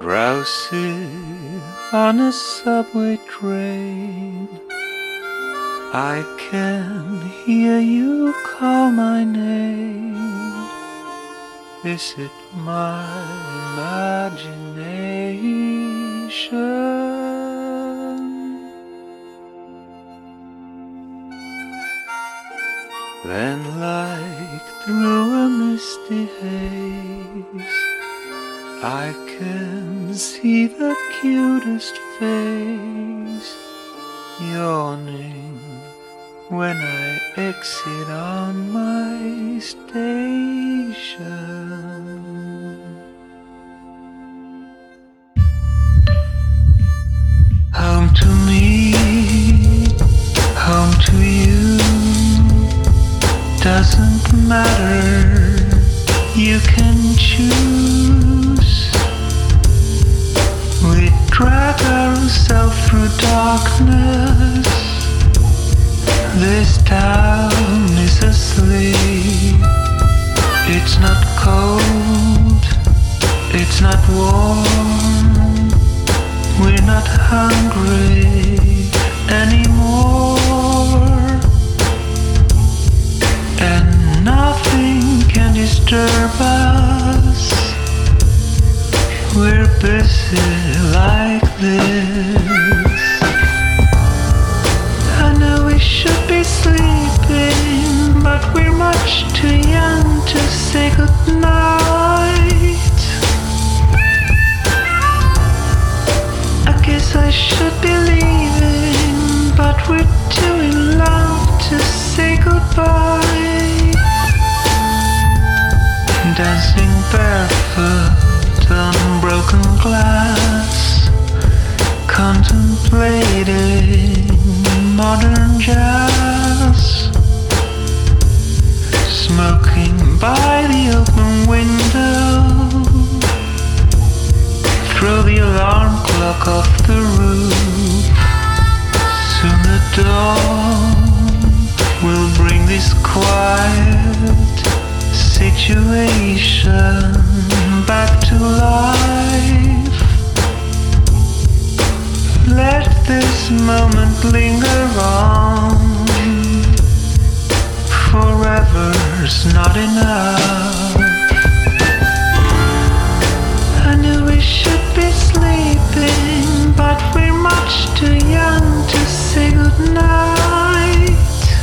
Drowsy on a subway train, I can hear you call my name. Is it my imagination? Then like through a misty haze, I can see the cutest face yawning when I exit on my station. Home to me, home to you, doesn't matter, you can choose. We drag ourselves through darkness. This town is asleep. It's not cold, it's not warm. We're not hungry anymore, and nothing can disturb us. We're busy like this. I know we should be sleeping, but we're much too young to say goodnight. I guess I should be leaving, but we're too in love to say goodbye. Dancing barefoot on broken glass, contemplating modern jazz, smoking by the open window. Throw the alarm clock off the roof. Soon the dawn will bring this quiet situation back to life. Let this moment linger on. Forever's not enough. I knew we should be sleeping, but we're much too young to say goodnight.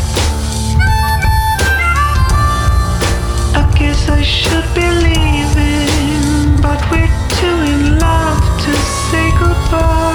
I guess I should be leaving, but we're too in love to say goodbye.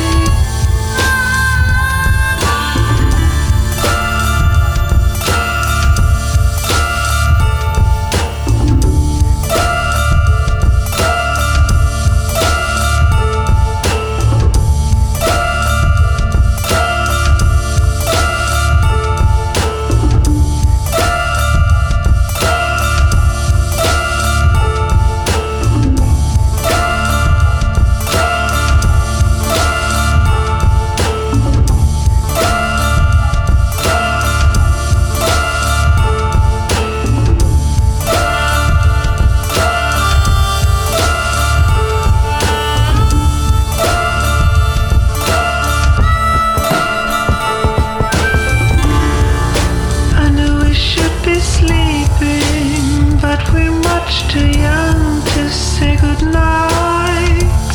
Too young to say goodnight.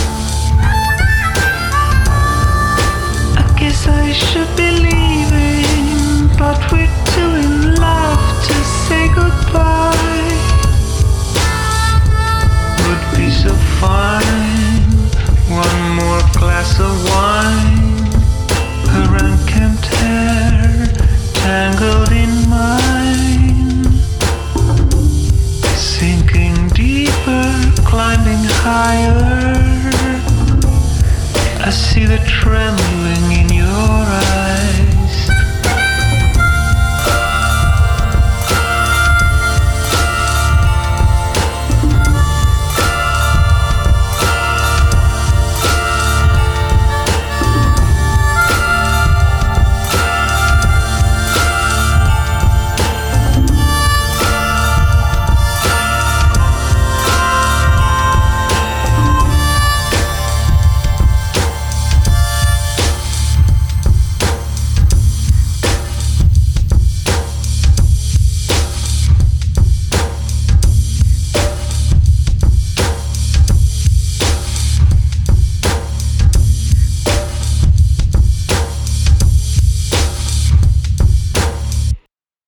I guess I should be leaving, but we're too in love to say goodbye. Would be so fine, one more glass of wine, her unkempt hair tangled in mine. Sinking deeper, climbing higher, I see the trembling